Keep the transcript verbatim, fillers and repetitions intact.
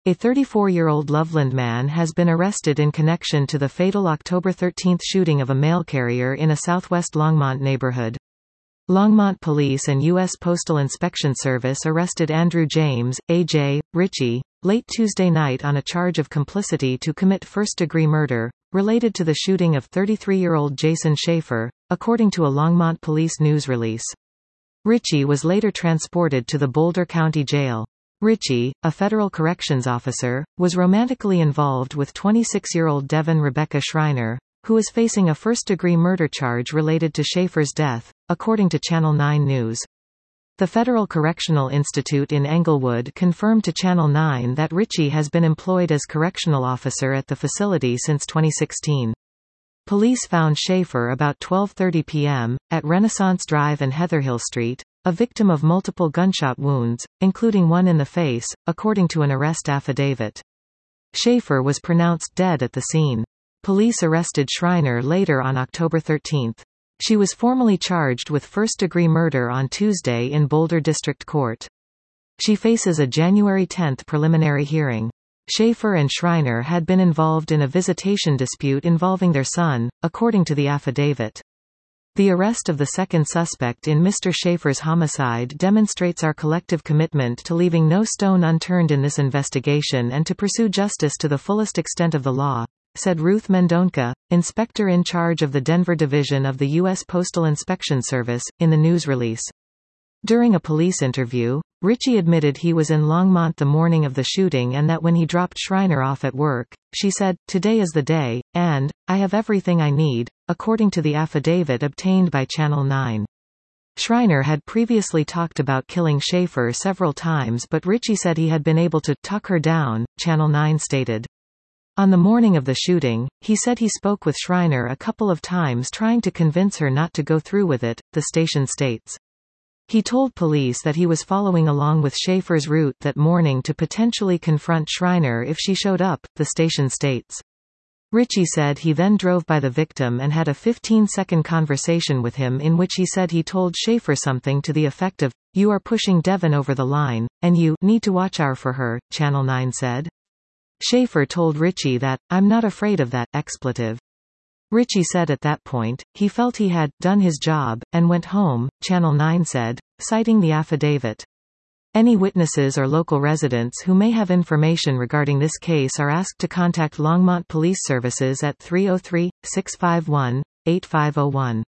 A thirty-four-year-old Loveland man has been arrested in connection to the fatal October thirteenth shooting of a mail carrier in a southwest Longmont neighborhood. Longmont Police and U S Postal Inspection Service arrested Andrew James, A J, Ritchie, late Tuesday night on a charge of complicity to commit first-degree murder, related to the shooting of thirty-three-year-old Jason Schaefer, according to a Longmont police news release. Ritchie was later transported to the Boulder County Jail. Ritchie, a federal corrections officer, was romantically involved with twenty-six-year-old Devin Rebecca Schreiner, who is facing a first-degree murder charge related to Schaefer's death, according to Channel nine News. The Federal Correctional Institute in Englewood confirmed to Channel nine that Ritchie has been employed as correctional officer at the facility since twenty sixteen. Police found Schaefer about twelve thirty p m, at Renaissance Drive and Heatherhill Street, a victim of multiple gunshot wounds, including one in the face, according to an arrest affidavit. Schaefer was pronounced dead at the scene. Police arrested Schreiner later on October thirteenth. She was formally charged with first-degree murder on Tuesday in Boulder District Court. She faces a January tenth preliminary hearing. Schaefer and Schreiner had been involved in a visitation dispute involving their son, according to the affidavit. The arrest of the second suspect in Mister Schaefer's homicide demonstrates our collective commitment to leaving no stone unturned in this investigation and to pursue justice to the fullest extent of the law, said Ruth Mendonca, inspector in charge of the Denver Division of the U S Postal Inspection Service, in the news release. During a police interview, Ritchie admitted he was in Longmont the morning of the shooting and that when he dropped Schreiner off at work, she said, "Today is the day, and I have everything I need," according to the affidavit obtained by Channel nine. Schreiner had previously talked about killing Schaefer several times, but Ritchie said he had been able to talk her down, Channel nine stated. On the morning of the shooting, he said he spoke with Schreiner a couple of times trying to convince her not to go through with it, the station states. He told police that he was following along with Schaefer's route that morning to potentially confront Schreiner if she showed up, the station states. Ritchie said he then drove by the victim and had a fifteen-second conversation with him in which he said he told Schaefer something to the effect of, "You are pushing Devin over the line, and you need to watch out for her," Channel nine said. Schaefer told Ritchie that, "I'm not afraid of that expletive." Ritchie said at that point, he felt he had done his job, and went home, Channel nine said, citing the affidavit. Any witnesses or local residents who may have information regarding this case are asked to contact Longmont Police Services at three oh three, six five one, eight five oh one.